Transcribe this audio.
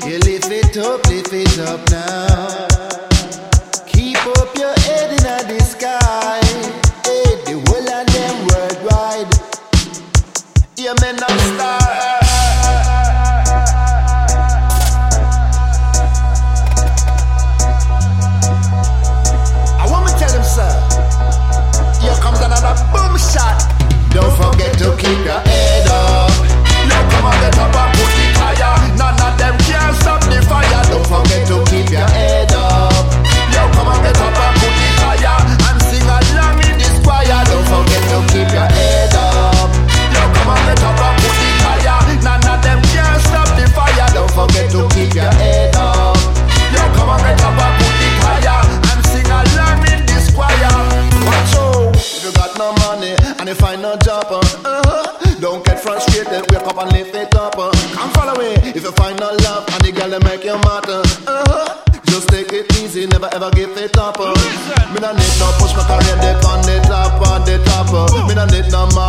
You lift it up now. Keep up your head in the sky. Hey, the whole of them worldwide. You may not start. I want to tell them, sir. Here comes another boom shot. Don't forget to keep your head up. Now come on, get up and put it higher. None of them can stop the fire. Don't forget to keep your head up. Now come on, get up and put it higher. And sing along in this choir. Don't forget to keep your head up. Now come on, get up and put it higher. None of them can stop the fire. Don't forget to keep your head up. Now come on, get up and put it higher. And sing along in this choir. Watch out, if you got no money and you find no job, don't get frustrated, wake up and lift it up. Come follow me, if you find no love and the girl that make you matter, just take it easy, never ever give it up. Me no need no push my career, dip on the top, Me no need no